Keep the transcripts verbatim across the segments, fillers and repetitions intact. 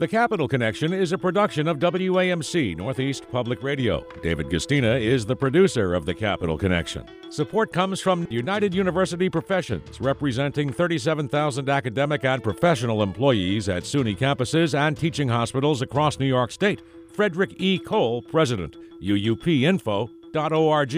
The Capital Connection is a production of W A M C Northeast Public Radio. David Gustina is the producer of The Capital Connection. Support comes from United University Professions, representing thirty-seven thousand academic and professional employees at SUNY campuses and teaching hospitals across New York State. Frederick E. Cole, President, U U P info dot org.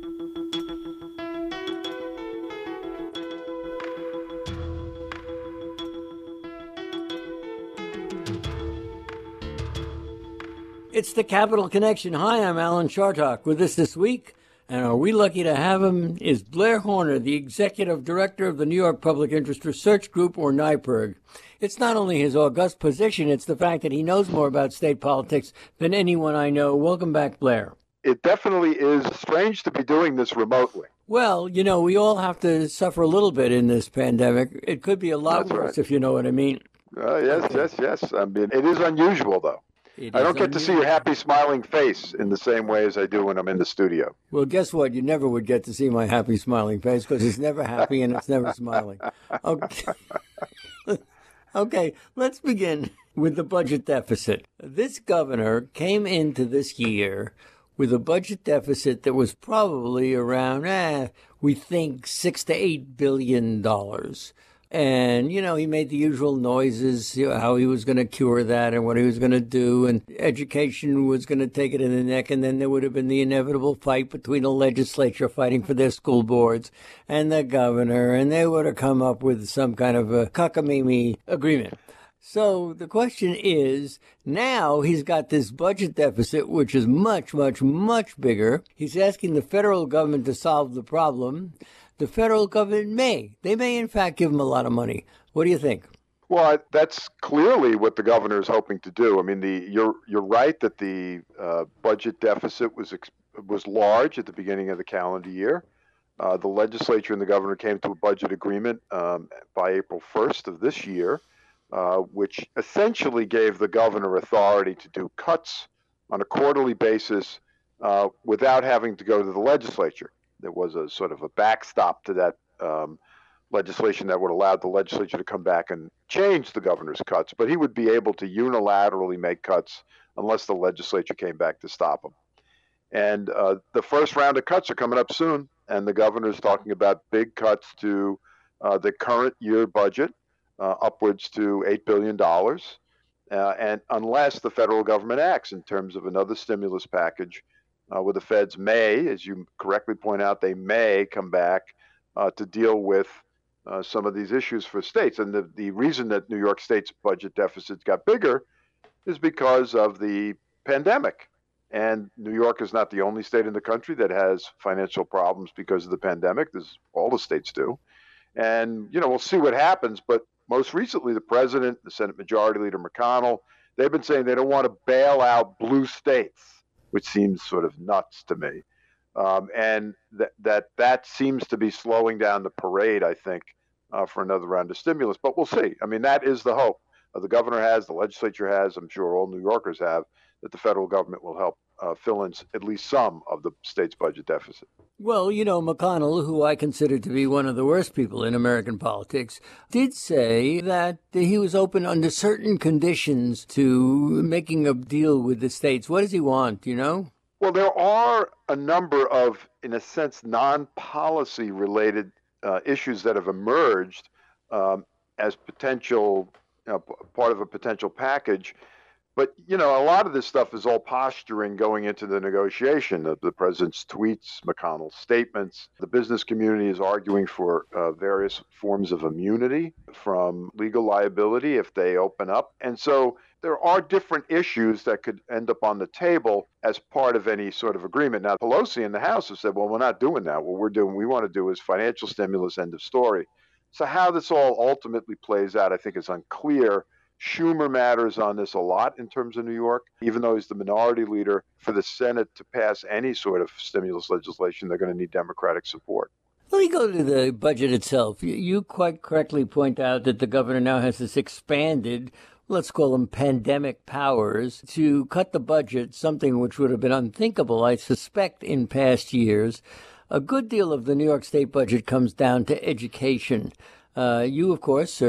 It's the Capital Connection. Hi, I'm Alan Chartock. With us this week, and are we lucky to have him, is Blair Horner, the Executive Director of the New York Public Interest Research Group, or NYPIRG. It's not only his august position, it's the fact that he knows more about state politics than anyone I know. Welcome back, Blair. It definitely is strange to be doing this remotely. Well, you know, we all have to suffer a little bit in this pandemic. It could be a lot That's worse, right. if you know what I mean. Uh, yes, Okay. yes, yes. I mean, it is unusual, though. It I is don't get to see unusual. your happy, smiling face in the same way as I do when I'm in the studio. Well, guess what? You never would get to see my happy, smiling face because it's never happy and it's never smiling. Okay. Okay, let's begin with the budget deficit. This governor came into this year with a budget deficit that was probably around, eh, we think six to eight billion dollars. And, you know, he made the usual noises, you know, how he was going to cure that and what he was going to do. And education was going to take it in the neck. And then there would have been the inevitable fight between the legislature fighting for their school boards and the governor. And they would have come up with some kind of a cockamamie agreement. So the question is, now he's got this budget deficit, which is much, much, much bigger. He's asking the federal government to solve the problem. The federal government may. They may, in fact, give him a lot of money. What do you think? Well, I- that's clearly what the governor is hoping to do. I mean, the you're you're right that the uh, budget deficit was ex- was large at the beginning of the calendar year. Uh, the legislature and the governor came to a budget agreement um, by April first of this year, uh, which essentially gave the governor authority to do cuts on a quarterly basis uh, without having to go to the legislature. There was a sort of a backstop to that um, legislation that would allow the legislature to come back and change the governor's cuts, but he would be able to unilaterally make cuts unless the legislature came back to stop him. And uh, the first round of cuts are coming up soon, and the governor is talking about big cuts to uh, the current year budget, uh, upwards to eight billion dollars, uh, and unless the federal government acts in terms of another stimulus package, Uh, where the feds may, as you correctly point out, they may come back uh, to deal with uh, some of these issues for states. And the, the reason that New York State's budget deficits got bigger is because of the pandemic. And New York is not the only state in the country that has financial problems because of the pandemic. There's, all the states do. And, you know, we'll see what happens. But most recently, the president, the Senate Majority Leader McConnell, they've been saying they don't want to bail out blue states, which seems sort of nuts to me. Um, and that, that that seems to be slowing down the parade, I think, uh, for another round of stimulus. But we'll see. I mean, that is the hope. Uh, the governor has, the legislature has, I'm sure all New Yorkers have, that the federal government will help uh, fill in at least some of the state's budget deficit. Well, you know, McConnell, who I consider to be one of the worst people in American politics, did say that he was open under certain conditions to making a deal with the states. What does he want, you know? Well, there are a number of, in a sense, non-policy related uh, issues that have emerged um, as potential, you know, p- part of a potential package. But, you know, a lot of this stuff is all posturing going into the negotiation. The, the president's tweets, McConnell's statements. The business community is arguing for uh, various forms of immunity from legal liability if they open up. And so there are different issues that could end up on the table as part of any sort of agreement. Now, Pelosi in the House have said, well, we're not doing that. What we're doing, we want to do is financial stimulus, end of story. So how this all ultimately plays out, I think, is unclear. Schumer matters on this a lot in terms of New York. Even though he's the minority leader, for the Senate to pass any sort of stimulus legislation, they're going to need Democratic support. Let me go to the budget itself. You, you quite correctly point out that the governor now has this expanded, let's call them pandemic powers, to cut the budget, something which would have been unthinkable, I suspect, in past years. A good deal of the New York State budget comes down to education. Uh, you, of course, are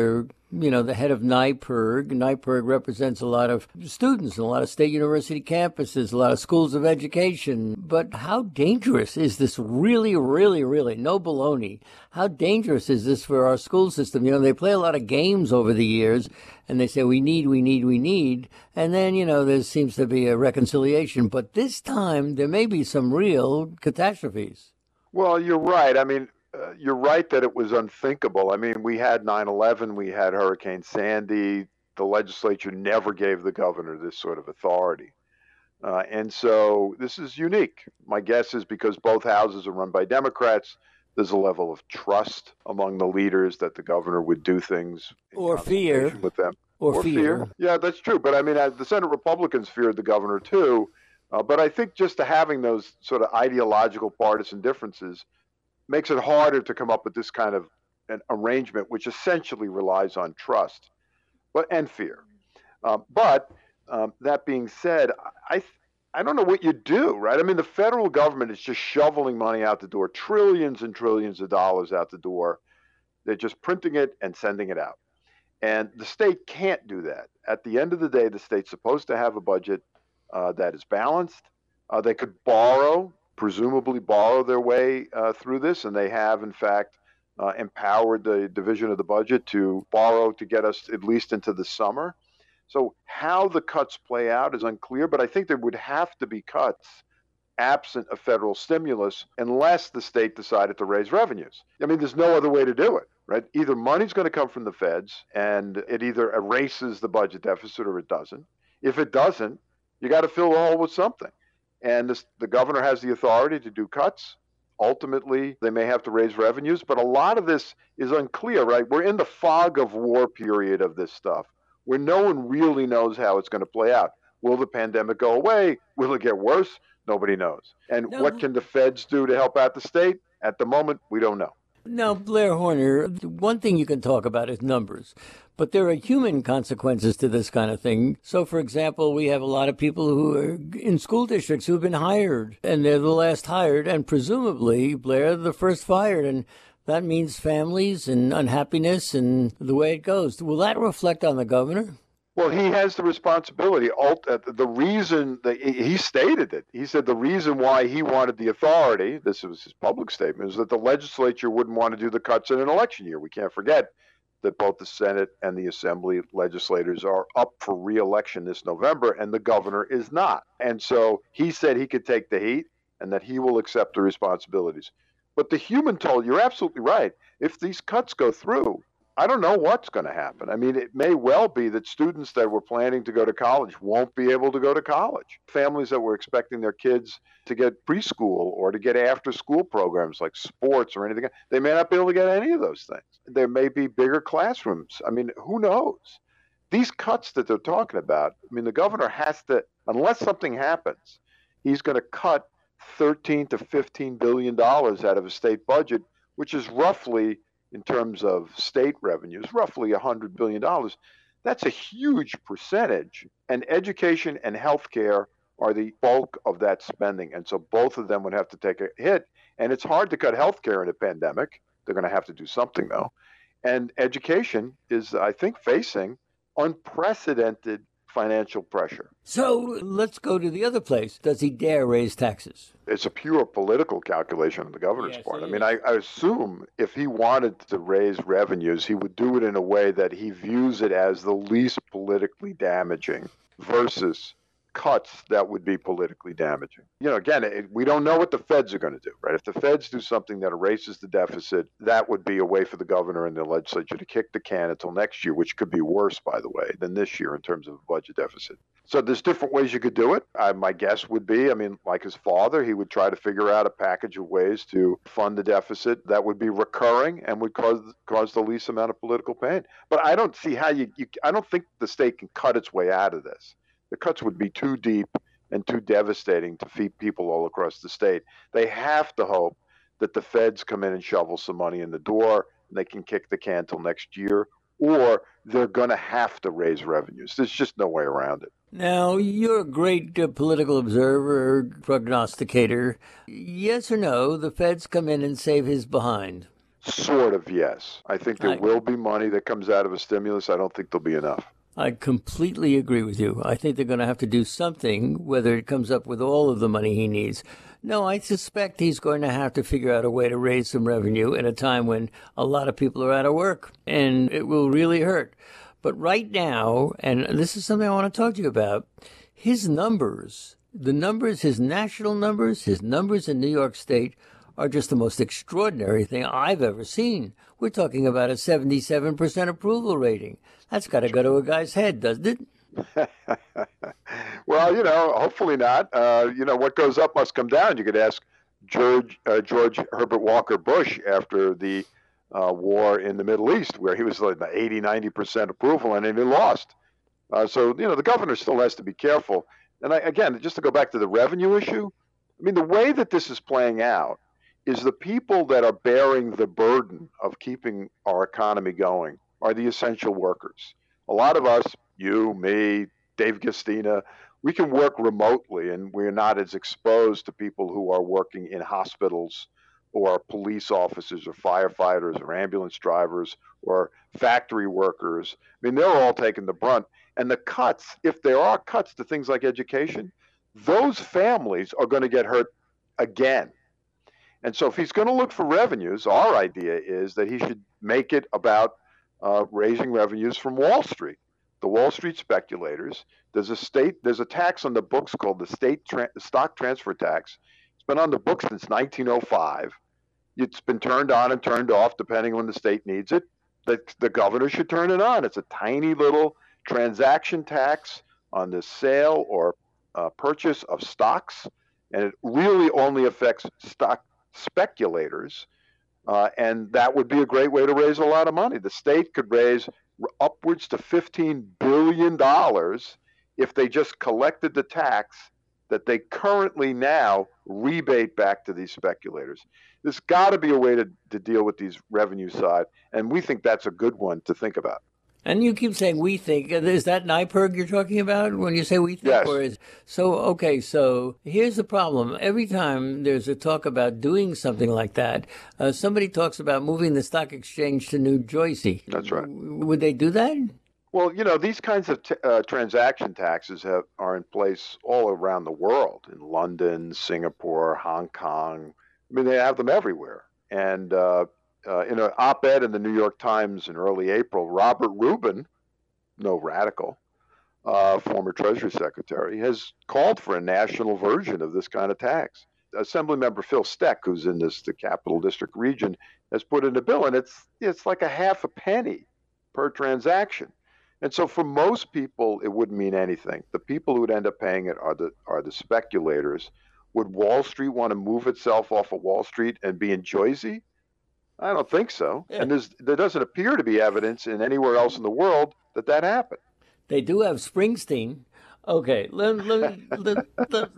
you know, the head of NYPIRG. NYPIRG represents a lot of students, a lot of state university campuses, a lot of schools of education. But how dangerous is this really, really, really, no baloney, how dangerous is this for our school system? You know, they play a lot of games over the years, and they say, we need, we need, we need. And then, you know, there seems to be a reconciliation. But this time, there may be some real catastrophes. Well, you're right. I mean, Uh, you're right that it was unthinkable. I mean, we had nine eleven, we had Hurricane Sandy. The legislature never gave the governor this sort of authority. Uh, and so this is unique. My guess is because both houses are run by Democrats, there's a level of trust among the leaders that the governor would do things in or fear with them. Or, or fear. fear. Yeah, that's true. But I mean, uh, the Senate Republicans feared the governor too. Uh, but I think just to having those sort of ideological partisan differences makes it harder to come up with this kind of an arrangement, which essentially relies on trust, but and fear. Um, but um, that being said, I I don't know what you do, right? I mean, the federal government is just shoveling money out the door, trillions and trillions of dollars out the door. They're just printing it and sending it out, and the state can't do that. At the end of the day, the state's supposed to have a budget uh, that is balanced. Uh, they could borrow. presumably borrow their way uh, through this, and they have, in fact, uh, empowered the division of the budget to borrow to get us at least into the summer. So how the cuts play out is unclear, but I think there would have to be cuts absent a federal stimulus unless the state decided to raise revenues. I mean, there's no other way to do it, right? Either money's going to come from the feds, and it either erases the budget deficit or it doesn't. If it doesn't, you got to fill the hole with something. And this, the governor has the authority to do cuts. Ultimately, they may have to raise revenues, but a lot of this is unclear, right? We're in the fog of war period of this stuff, where no one really knows how it's going to play out. Will the pandemic go away? Will it get worse? Nobody knows. And no. What can the feds do to help out the state? At the moment, we don't know. Now, Blair Horner, one thing you can talk about is numbers, but there are human consequences to this kind of thing. So, for example, we have a lot of people who are in school districts who have been hired, and they're the last hired, and presumably, Blair, the first fired, and that means families and unhappiness and the way it goes. Will that reflect on the governor? Well, he has the responsibility. The reason that he stated it, he said the reason why he wanted the authority, this was his public statement, is that the legislature wouldn't want to do the cuts in an election year. We can't forget that both the Senate and the Assembly legislators are up for re-election this November, and the governor is not. And so he said he could take the heat and that he will accept the responsibilities. But the human toll, you're absolutely right. If these cuts go through, I don't know what's going to happen. I mean, it may well be that students that were planning to go to college won't be able to go to college. Families that were expecting their kids to get preschool or to get after-school programs like sports or anything, they may not be able to get any of those things. There may be bigger classrooms. I mean, who knows? These cuts that they're talking about, I mean, the governor has to, unless something happens, he's going to cut thirteen to fifteen billion dollars out of a state budget, which is roughly, in terms of state revenues, roughly one hundred billion dollars. That's a huge percentage. And education and healthcare are the bulk of that spending. And so both of them would have to take a hit. And it's hard to cut healthcare in a pandemic. They're going to have to do something, though. And education is, I think, facing unprecedented financial pressure. So let's go to the other place. Does he dare raise taxes? It's a pure political calculation on the governor's yes, part. I mean, I, I assume if he wanted to raise revenues, he would do it in a way that he views it as the least politically damaging versus cuts that would be politically damaging. You know, again, it, we don't know what the feds are going to do, right? If the feds do something that erases the deficit, that would be a way for the governor and the legislature to kick the can until next year, which could be worse, by the way, than this year in terms of a budget deficit. So there's different ways you could do it. I, my guess would be, I mean, like his father, he would try to figure out a package of ways to fund the deficit that would be recurring and would cause cause the least amount of political pain. But I don't see how you, you I don't think the state can cut its way out of this. The cuts would be too deep and too devastating to feed people all across the state. They have to hope that the feds come in and shovel some money in the door and they can kick the can till next year, or they're going to have to raise revenues. There's just no way around it. Now, you're a great uh, political observer, prognosticator. Yes or no, the feds come in and save his behind? Sort of, yes. I think there I, will be money that comes out of a stimulus. I don't think there'll be enough. I completely agree with you. I think they're going to have to do something, whether it comes up with all of the money he needs. No, I suspect he's going to have to figure out a way to raise some revenue at a time when a lot of people are out of work, and it will really hurt. But right now, and this is something I want to talk to you about, his numbers, the numbers, his national numbers, his numbers in New York State are just the most extraordinary thing I've ever seen. We're talking about a seventy-seven percent approval rating. That's got to go to a guy's head, doesn't it? Well, you know, hopefully not. Uh, you know, what goes up must come down. You could ask George, uh, George Herbert Walker Bush after the uh, war in the Middle East, where he was like eighty, ninety percent approval, and then he lost. Uh, so, you know, the governor still has to be careful. And I, again, just to go back to the revenue issue, I mean, the way that this is playing out is the people that are bearing the burden of keeping our economy going are the essential workers. A lot of us, you, me, Dave Gastina, we can work remotely, and we're not as exposed to people who are working in hospitals or police officers or firefighters or ambulance drivers or factory workers. I mean, they're all taking the brunt. And the cuts, if there are cuts to things like education, those families are going to get hurt again. And so if he's going to look for revenues, our idea is that he should make it about uh, raising revenues from Wall Street, the Wall Street speculators. There's a state, there's a tax on the books called the state tra- stock transfer tax. It's been on the books since nineteen oh five. It's been turned on and turned off depending when the state needs it. The, the governor should turn it on. It's a tiny little transaction tax on the sale or uh, purchase of stocks, and it really only affects stock speculators, uh, and that would be a great way to raise a lot of money. The state could raise upwards to fifteen billion dollars if they just collected the tax that they currently now rebate back to these speculators. There's got to be a way to, to deal with these revenue side, and we think that's a good one to think about. And you keep saying we think. Is that NYPIRG you're talking about when you say we think? Yes. Or is, so, okay, so here's the problem. Every time there's a talk about doing something like that, uh, somebody talks about moving the stock exchange to New Jersey. That's right. Would they do that? Well, you know, these kinds of t- uh, transaction taxes have, are in place all around the world, in London, Singapore, Hong Kong. I mean, they have them everywhere. And uh, uh, in an op-ed in the New York Times in early April, Robert Rubin, no radical, uh, former Treasury Secretary, has called for a national version of this kind of tax. Assemblymember Phil Steck, who's in this the Capital District region, has put in a bill, and it's it's like a half a penny per transaction. And so for most people, it wouldn't mean anything. The people who would end up paying it are the are the speculators. Would Wall Street want to move itself off of Wall Street and be in Jersey? I don't think so. Yeah. And there's, there doesn't appear to be evidence in anywhere else in the world that that happened. They do have Springsteen. Okay, let, let, me, let, let,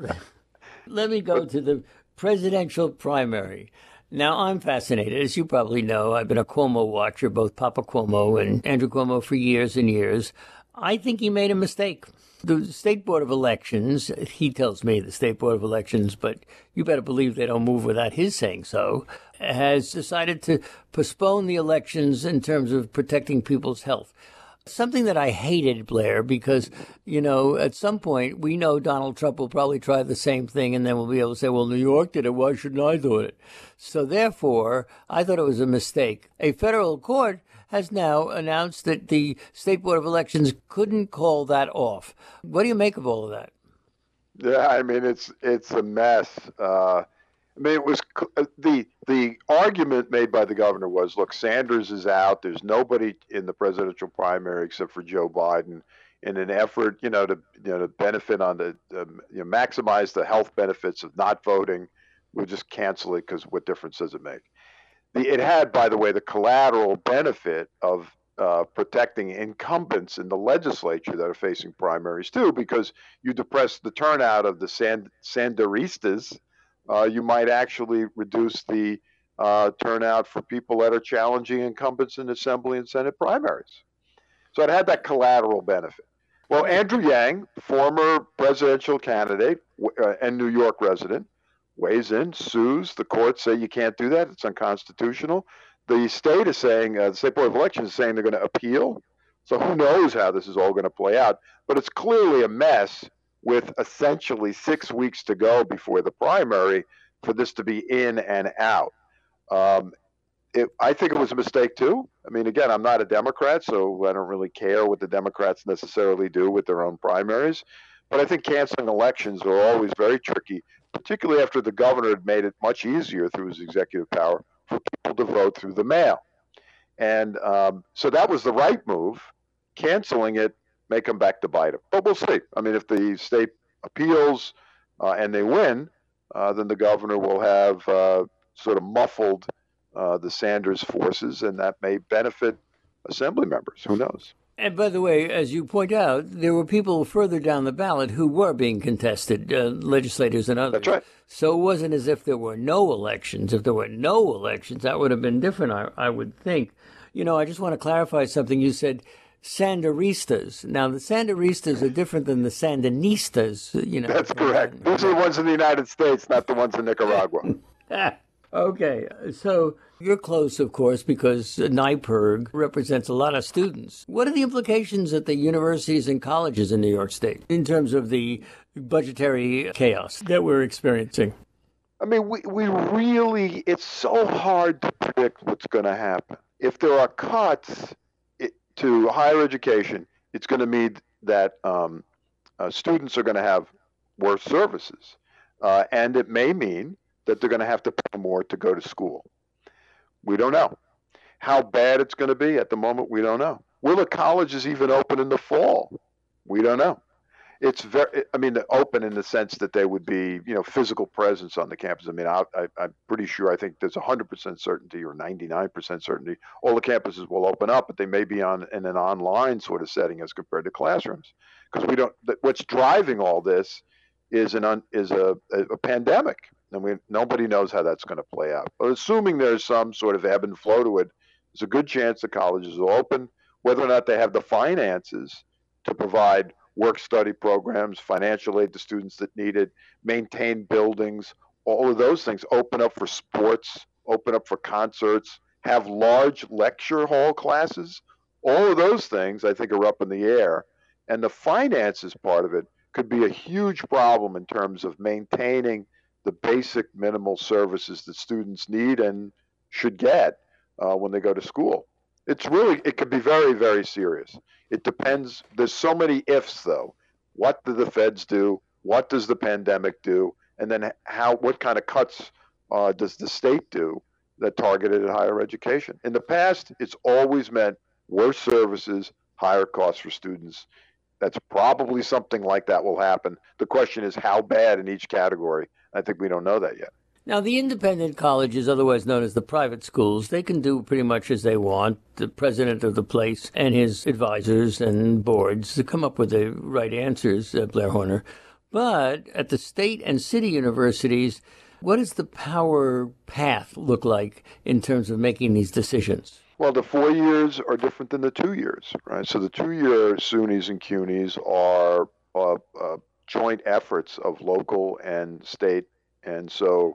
let me go to the presidential primary. Now, I'm fascinated. As you probably know, I've been a Cuomo watcher, both Papa Cuomo and Andrew Cuomo, for years and years. I think he made a mistake. The State Board of Elections, he tells me the State Board of Elections, but you better believe they don't move without his saying so, has decided to postpone the elections in terms of protecting people's health. Something that I hated, Blair, because, you know, at some point we know Donald Trump will probably try the same thing, and then we'll be able to say, well, New York did it, why shouldn't I do it? So therefore, I thought it was a mistake. A federal court has now announced that the State Board of Elections couldn't call that off. What do you make of all of that? Yeah, I mean, it's it's a mess. Uh, I mean, it was the the argument made by the governor was, look, Sanders is out. There's nobody in the presidential primary except for Joe Biden. In an effort, you know, to you know to benefit on the um, you know, maximize the health benefits of not voting, we'll just cancel it because what difference does it make? The, it had, by the way, the collateral benefit of uh, protecting incumbents in the legislature that are facing primaries too, because you depress the turnout of the Sand, Sanderistas. Uh, you might actually reduce the uh, turnout for people that are challenging incumbents in Assembly and Senate primaries. So it had that collateral benefit. Well, Andrew Yang, former presidential candidate uh, and New York resident, weighs in, sues. The courts say you can't do that. It's unconstitutional. the state is saying, uh, the State Board of Elections is saying they're going to appeal. So who knows how this is all going to play out. But it's clearly a mess with essentially six weeks to go before the primary for this to be in and out. Um, it, I think it was a mistake too. I mean, again, I'm not a Democrat, so I don't really care what the Democrats necessarily do with their own primaries. But I think canceling elections are always very tricky, particularly after the governor had made it much easier through his executive power for people to vote through the mail. And um, so that was the right move. Canceling it may come back to bite him. But we'll see. I mean, if the state appeals uh, and they win, uh, then the governor will have uh, sort of muffled uh, the Sanders forces, and that may benefit assembly members. Who knows? And by the way, as you point out, there were people further down the ballot who were being contested, uh, legislators and others. That's right. So it wasn't as if there were no elections. If there were no elections, that would have been different, I, I would think. You know, I just want to clarify something. You said Sanderistas. Now, the Sanderistas are different than the Sandinistas. You know, that's correct. Those are the ones in the United States, not the ones in Nicaragua. Okay, so you're close, of course, because NYPIRG represents a lot of students. What are the implications at the universities and colleges in New York State in terms of the budgetary chaos that we're experiencing? I mean, we, we really, it's so hard to predict what's going to happen. If there are cuts it, to higher education, it's going to mean that um, uh, students are going to have worse services. Uh, and it may mean that they're going to have to pay more to go to school. We don't know. How bad it's going to be at the moment, we don't know. Will the colleges even open in the fall? We don't know. It's very, I mean, open in the sense that they would be, you know, physical presence on the campus. I mean, I, I, I'm pretty sure, I think there's one hundred percent certainty or ninety-nine percent certainty all the campuses will open up, but they may be on in an online sort of setting as compared to classrooms. Because we don't, what's driving all this is an un, is a, a, a pandemic. And we, nobody knows how that's going to play out. But assuming there's some sort of ebb and flow to it, there's a good chance the colleges will open. Whether or not they have the finances to provide work-study programs, financial aid to students that need it, maintain buildings, all of those things, open up for sports, open up for concerts, have large lecture hall classes, all of those things I think are up in the air. And the finances part of it could be a huge problem in terms of maintaining the basic minimal services that students need and should get uh, when they go to school. It's really, it could be very, very serious. It depends. There's so many ifs, though. What do the feds do? What does the pandemic do? And then how? What kind of cuts uh, does the state do that targeted at higher education? In the past, it's always meant worse services, higher costs for students. That's probably something like that will happen. The question is how bad in each category. I think we don't know that yet. Now, the independent colleges, otherwise known as the private schools, they can do pretty much as they want. The president of the place and his advisors and boards to come up with the right answers, uh, Blair Horner. But at the state and city universities, what does the power path look like in terms of making these decisions? Well, the four years are different than the two years, right? So the two-year SUNYs and CUNYs are uh, uh, joint efforts of local and state. And so,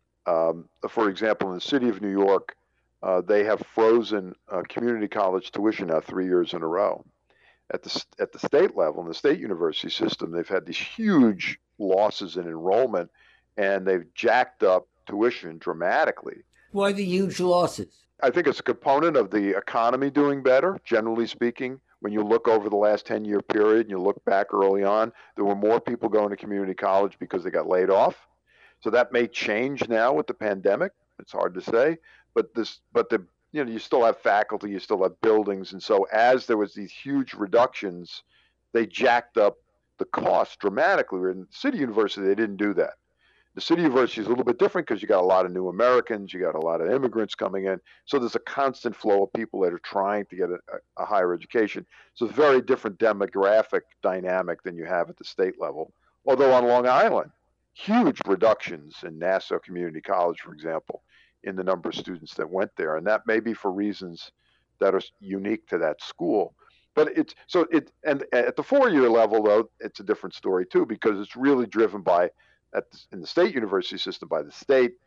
um, for example, in the city of New York, uh, they have frozen uh, community college tuition now three years in a row. At the, at the state level, in the state university system, they've had these huge losses in enrollment, and they've jacked up tuition dramatically. Why the huge losses? I think it's a component of the economy doing better, generally speaking. When you look over the last ten-year period and you look back early on, there were more people going to community college because they got laid off. So that may change now with the pandemic. It's hard to say, but this, but the, you know, you still have faculty, you still have buildings, and so as there was these huge reductions, they jacked up the cost dramatically. In City University, they didn't do that. The City University is a little bit different because you got a lot of new Americans, you got a lot of immigrants coming in, so there's a constant flow of people that are trying to get a, a higher education. So it's a very different demographic dynamic than you have at the state level. Although on Long Island, huge reductions in Nassau Community College, for example, in the number of students that went there, and that may be for reasons that are unique to that school. But it's so it, and at the four-year level, though, it's a different story too, because it's really driven by, at the, in the state university system, by the state.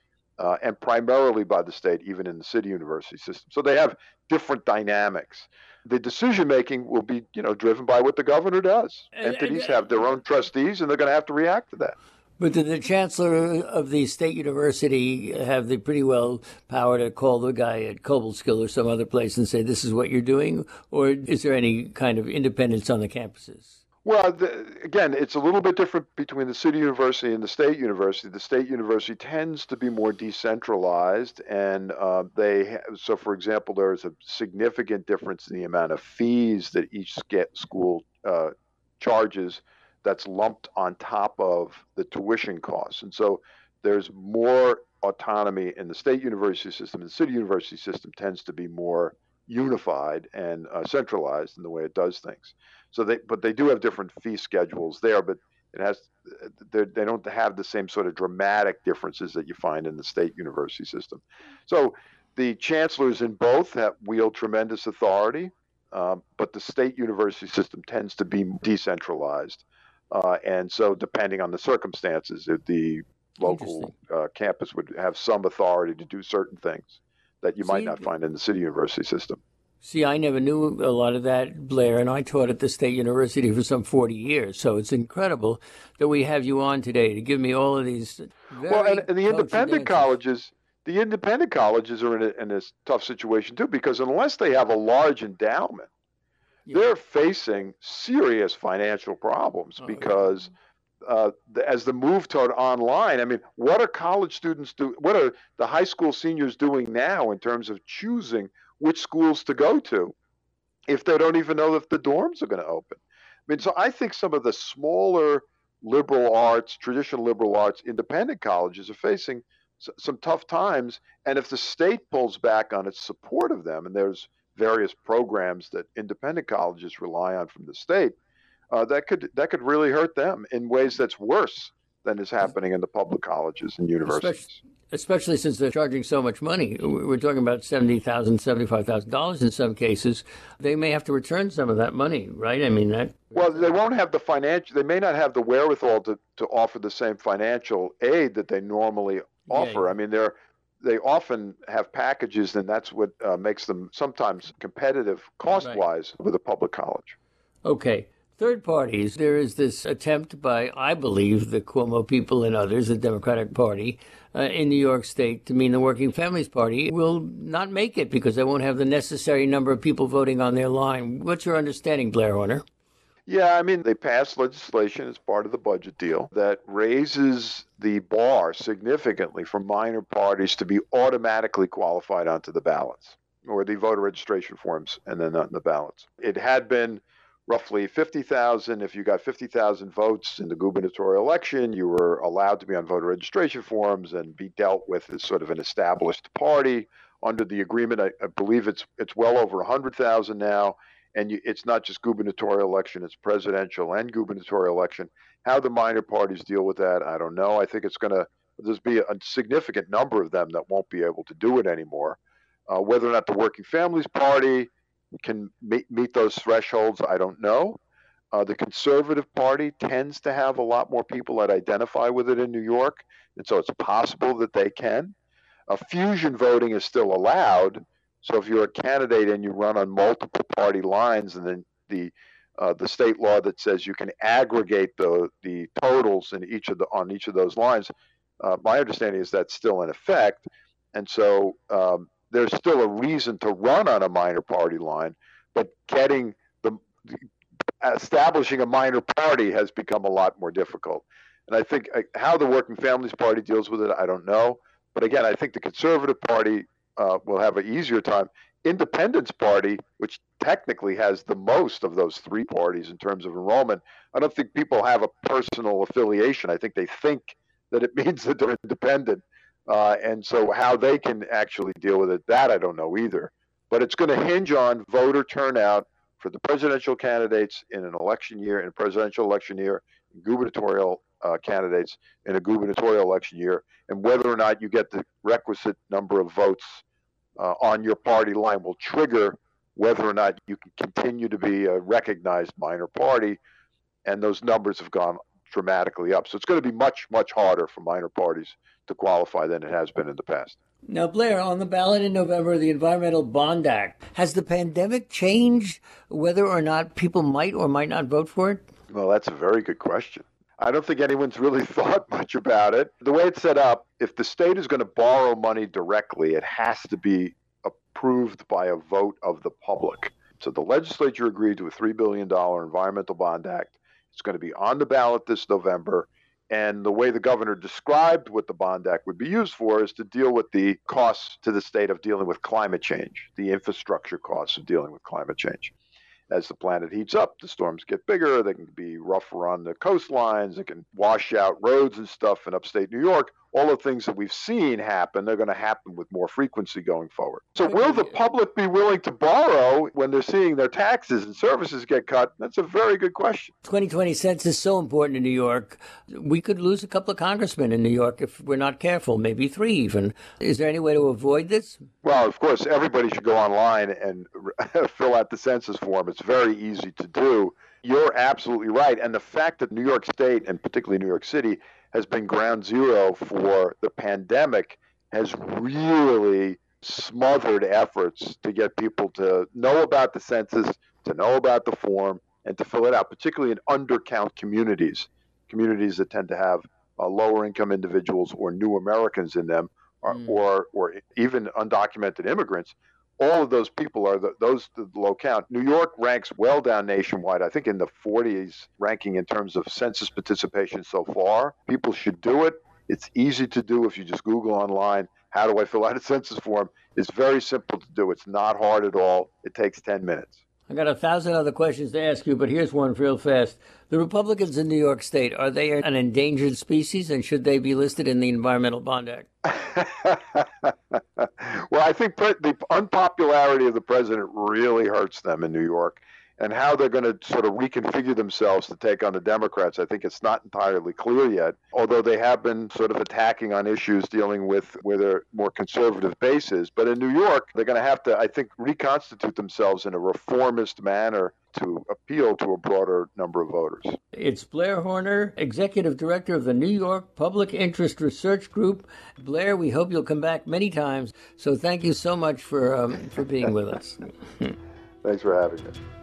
uh, and primarily by the state, even in the city university system. So they have different dynamics. The decision making will be, you know, driven by what the governor does. And- Entities and- have their own trustees, and they're going to have to react to that. But did the chancellor of the state university have the pretty well power to call the guy at Cobleskill or some other place and say, this is what you're doing? Or is there any kind of independence on the campuses? Well, the, again, it's a little bit different between the city university and the state university. The state university tends to be more decentralized, and uh, they ha- so, for example, there is a significant difference in the amount of fees that each sca- school uh, charges. That's lumped on top of the tuition costs, and so there's more autonomy in the state university system. The city university system tends to be more unified and uh, centralized in the way it does things. So they, but they do have different fee schedules there, but it has, they don't have the same sort of dramatic differences that you find in the state university system. So the chancellors in both have wield tremendous authority, um, but the state university system tends to be decentralized. Uh, and so depending on the circumstances, the local uh, campus would have some authority to do certain things that you might See, not find in the city university system. See, I never knew a lot of that, Blair, and I taught at the State University for some forty years. So it's incredible that we have you on today to give me all of these very Well, and, and the cogent independent answers. colleges, the independent colleges are in a, in a tough situation too, because unless they have a large endowment, Yeah. they're facing serious financial problems Oh, because uh, the, as the move toward online, I mean, what are college students do? What are the high school seniors doing now in terms of choosing which schools to go to if they don't even know if the dorms are going to open? I mean, so I think some of the smaller liberal arts, traditional liberal arts, independent colleges are facing s- some tough times. And if the state pulls back on its support of them, and there's various programs that independent colleges rely on from the state, uh, that could that could really hurt them in ways that's worse than is happening in the public colleges and universities. Especially, especially since they're charging so much money. We're talking about seventy thousand dollars, seventy-five thousand dollars in some cases. They may have to return some of that money, right? I mean, that. Well, they won't have the financial, they may not have the wherewithal to, to offer the same financial aid that they normally offer. Yeah. I mean, they're, they often have packages, and that's what uh, makes them sometimes competitive cost-wise with a public college. Okay. Third parties, there is this attempt by, I believe, the Cuomo people and others, the Democratic Party uh, in New York State, to mean the Working Families Party will not make it because they won't have the necessary number of people voting on their line. What's your understanding, Blair Horner? Yeah, I mean, they passed legislation as part of the budget deal that raises the bar significantly for minor parties to be automatically qualified onto the ballots or the voter registration forms and then on the ballots. It had been roughly fifty thousand. If you got fifty thousand votes in the gubernatorial election, you were allowed to be on voter registration forms and be dealt with as sort of an established party. Under the agreement, I, I believe it's it's well over one hundred thousand now. And you, it's not just gubernatorial election, it's presidential and gubernatorial election. How the minor parties deal with that, I don't know. I think it's going to, there's be a significant number of them that won't be able to do it anymore. Uh, whether or not the Working Families Party can meet, meet those thresholds, I don't know. Uh, the Conservative Party tends to have a lot more people that identify with it in New York, and so it's possible that they can. Uh, fusion voting is still allowed. So if you're a candidate and you run on multiple party lines, and then the uh, the state law that says you can aggregate the the totals in each of the on each of those lines, uh, my understanding is that's still in effect, and so um, there's still a reason to run on a minor party line, but getting the establishing a minor party has become a lot more difficult. And I think uh, how the Working Families Party deals with it, I don't know. But again, I think the Conservative Party Uh, will have an easier time. Independence Party, which technically has the most of those three parties in terms of enrollment, I don't think people have a personal affiliation. I think they think that it means that they're independent. Uh, and so how they can actually deal with it, that I don't know either. But it's going to hinge on voter turnout for the presidential candidates in an election year, in a presidential election year, and gubernatorial uh, candidates in a gubernatorial election year, and whether or not you get the requisite number of votes uh, on your party line will trigger whether or not you can continue to be a recognized minor party. And those numbers have gone dramatically up. So it's going to be much, much harder for minor parties to qualify than it has been in the past. Now, Blair, on the ballot in November, the Environmental Bond Act. Has the pandemic changed whether or not people might or might not vote for it? Well, that's a very good question. I don't think anyone's really thought much about it. The way it's set up, if the state is going to borrow money directly, it has to be approved by a vote of the public. So the legislature agreed to a three billion dollars Environmental Bond Act. It's going to be on the ballot this November. And the way the governor described what the Bond Act would be used for is to deal with the costs to the state of dealing with climate change, the infrastructure costs of dealing with climate change. As the planet heats up, the storms get bigger, they can be rougher on the coastlines, it can wash out roads and stuff in upstate New York. All the things that we've seen happen, they're going to happen with more frequency going forward. So will the public be willing to borrow when they're seeing their taxes and services get cut? That's a very good question. twenty twenty census is so important in New York. We could lose a couple of congressmen in New York if we're not careful, maybe three even. Is there any way to avoid this? Well, of course, everybody should go online and fill out the census form. It's very easy to do. You're absolutely right. And the fact that New York State, and particularly New York City, has been ground zero for the pandemic has really smothered efforts to get people to know about the census, to know about the form, and to fill it out, particularly in undercount communities, communities that tend to have uh, lower income individuals or new Americans in them, or, mm. or, or even undocumented immigrants. All of those people are the, those the low count. New York ranks well down nationwide, I think in the forties ranking in terms of census participation so far. People should do it. It's easy to do if you just Google online, how do I fill out a census form? It's very simple to do. It's not hard at all. It takes ten minutes. I got a thousand other questions to ask you, but here's one real fast. The Republicans in New York State, are they an endangered species, and should they be listed in the Environmental Bond Act? Well, I think pre- the unpopularity of the president really hurts them in New York, and how they're going to sort of reconfigure themselves to take on the Democrats, I think it's not entirely clear yet, although they have been sort of attacking on issues dealing with where their more conservative base is. But in New York, they're going to have to, I think, reconstitute themselves in a reformist manner to appeal to a broader number of voters. It's Blair Horner, Executive Director of the New York Public Interest Research Group. Blair, we hope you'll come back many times. So thank you so much for um, for being with us. Thanks for having me.